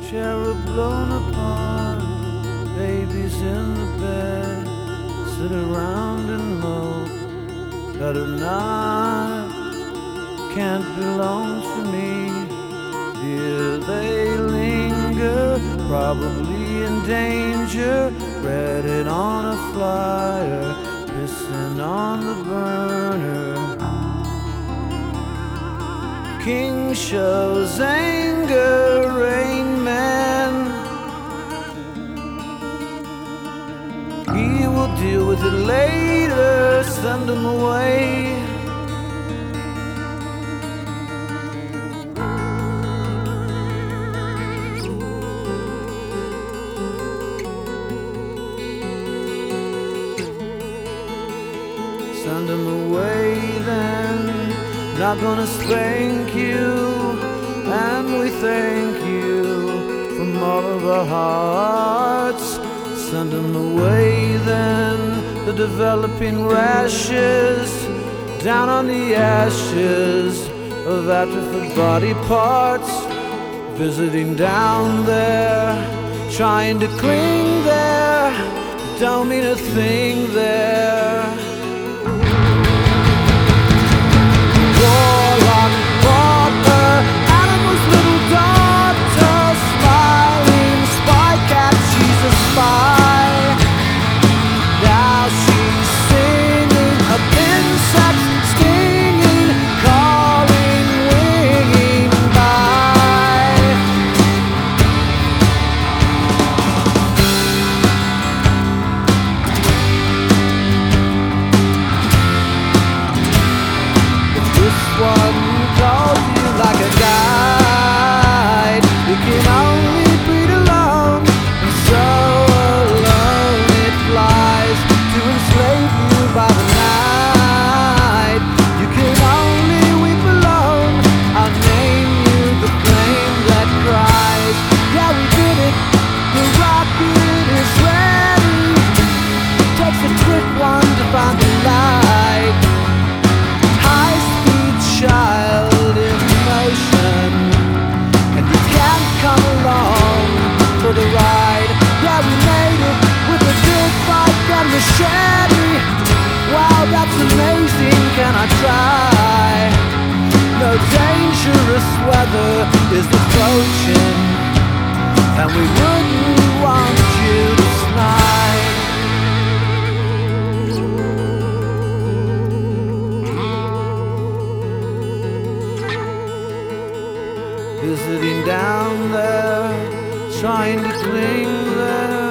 cherub blown apart, babies in the bed, sit around and mope. Better not, can't belong to me. Here they linger, probably in danger. Read it on a flyer, pissing on the burner. King shows anger, Rain Man. He will deal with it later, send him away. Send him away then, not gonna spank you, and we thank you from all of our hearts. Send him away then, the developing rashes, down on the ashes of atrophied body parts, visiting down there, trying to cling there, don't mean a thing there. Warlock bought her animal's little daughter, smiling spy cat, she's a spy. Now she's singing of insects stinging, calling, winging by. This one calls you like a guide. You can only breathe alone, and so alone it flies to enslave you by the night. You can only weep alone, I'll name you the flame that cries. Yeah, we did it, the rocket is ready. Takes a quick one to find the light. High-speed child in motion, and you can't come along for the ride. Yeah, we made it with a big bike and machete. Wow, that's amazing, can I try? No dangerous weather is approaching, and we wouldn't want you to slide. Visiting down there, trying to cling there.